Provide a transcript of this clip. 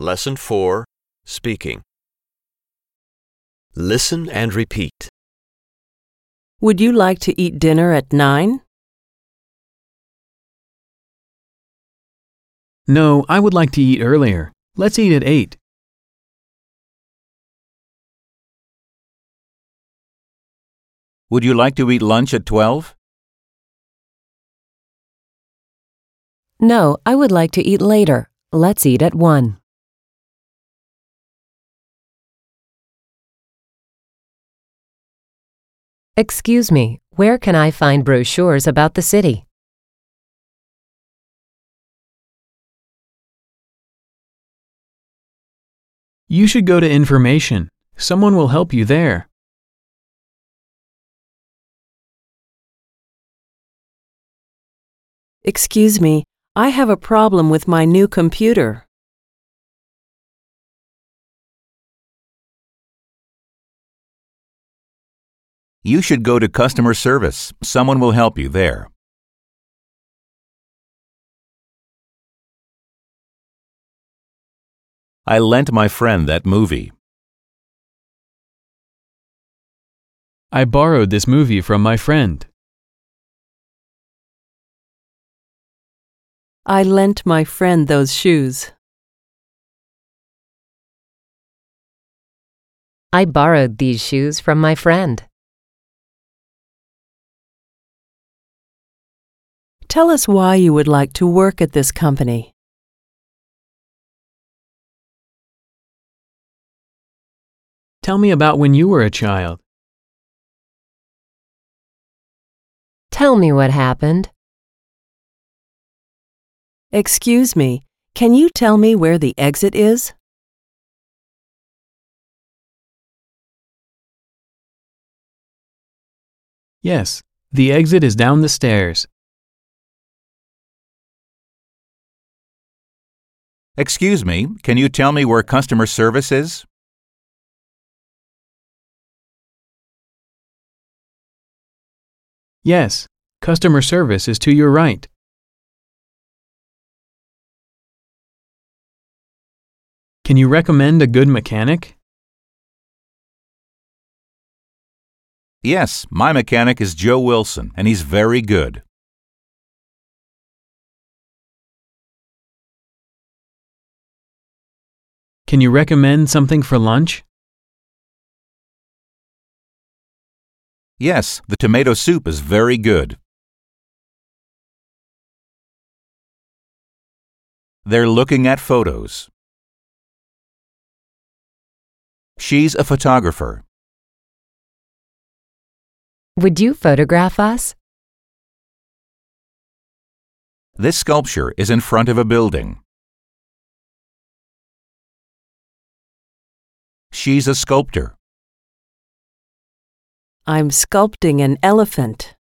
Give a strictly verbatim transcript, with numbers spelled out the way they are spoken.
Lesson four, Speaking. Listen and repeat. Would you like to eat dinner at nine? No, I would like to eat earlier. Let's eat at eight. Would you like to eat lunch at twelve? No, I would like to eat later. Let's eat at one. Excuse me, where can I find brochures about the city? You should go to information. Someone will help you there. Excuse me, I have a problem with my new computer. You should go to customer service. Someone will help you there. I lent my friend that movie. I borrowed this movie from my friend. I lent my friend those shoes. I borrowed these shoes from my friend. Tell us why you would like to work at this company. Tell me about when you were a child. Tell me what happened. Excuse me, can you tell me where the exit is? Yes, the exit is down the stairs. Excuse me, can you tell me where customer service is? Yes, customer service is to your right. Can you recommend a good mechanic? Yes, my mechanic is Joe Wilson, and he's very good. Can you recommend something for lunch? Yes, the tomato soup is very good. They're looking at photos. She's a photographer. Would you photograph us? This sculpture is in front of a building. She's a sculptor. I'm sculpting an elephant.